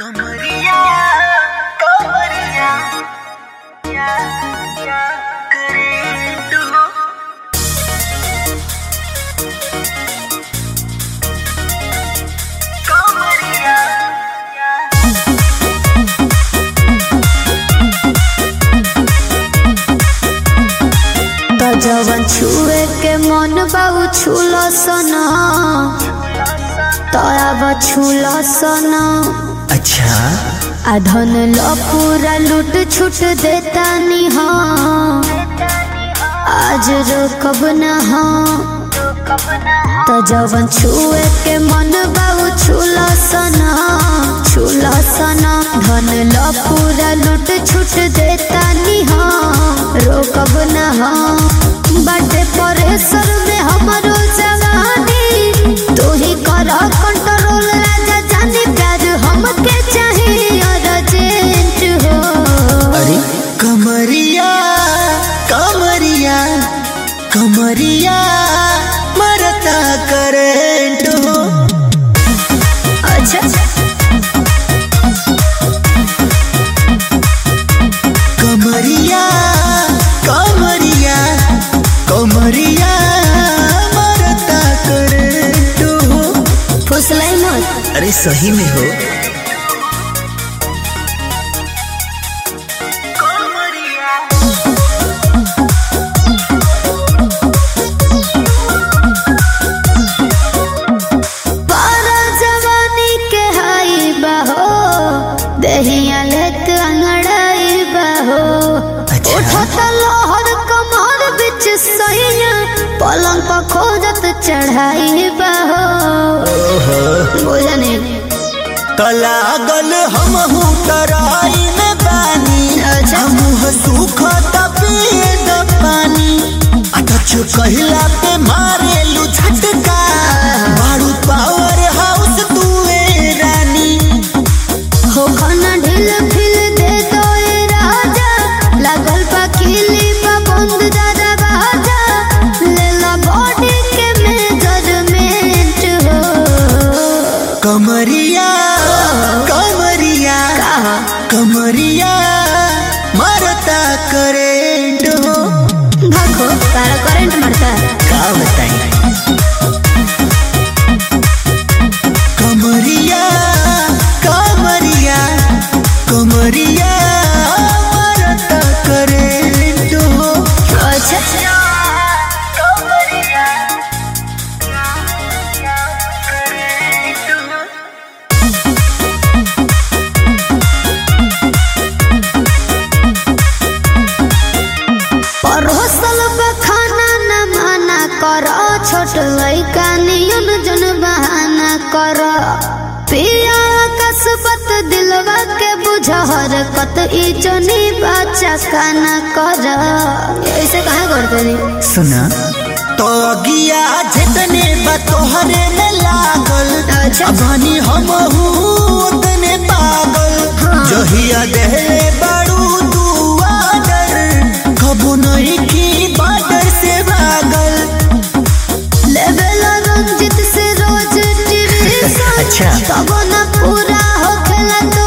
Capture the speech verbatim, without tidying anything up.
कमरिया कमरिया क्या क्या करे तू कमरिया तो जवन छुए के मन बाऊ छुलो सना तोरा छुलो सना। अच्छा आधन लो पूरा लूट छुट देता नी हाँ आज रोकब ना हाँ। तो जवन छुए के मन बाऊ छुलो सना छुलो सना धन लो पूरा लूट छुट देता नी हाँ रोकब ना हाँ। बाटे परेशर में हमरो जवानी तू ही कर कंट्रोल राजा जानी प्यार हमके चाहिए अर्जेंट हो। अरे कमरिया कमरिया कमरिया मरता करेंट हो। अच्छा कमरिया कमरिया कमरिया मरता करेंट हो। फुसलाई मत। अरे सही में हो। पारा जवानी के हाई बहो दहिया लेत अंगड़ाई बहो अच्छा। उठत लहर कमर बिच सैया पलंग पर खोजत चढ़ाई बहो बुझनी लागल हम तराई में पानी अच्छा। मुँह सूखत पिए पानी अटच कहला पे मारे लू झटका बारू पावर हाउस तू रानी हो खाना ढील फिल दे दो ए राजा लागल पा किली पा बंद दादा बाजा ले ला बॉडी के मेजरमेंट हो। कमरिया कमरिया कमरिया मरता करेंट हो। भागो तारा करंट मारता है। का बताई कमरिया कमरिया कमरिया मरता करेंट हो। अच्छा कमरिया करेंट हो। परोसल बखाना न माना कर छोट लइका नियन जन बहाना कर पिया कसबत दिलवा के बुझहर कत ई जनी बच्चा काना कर ऐसे कहाँ करते नहीं। सुना तो गिया जितने बतोहरे में लागल अच्छा। अबानी हम उतने पागल हाँ। जहिया देहले बड़ू तू आदर कबू नहीं की बादर से भागल लेवल रंजित से रोज टीवी अच्छा। तब न पूरा हो खेला तो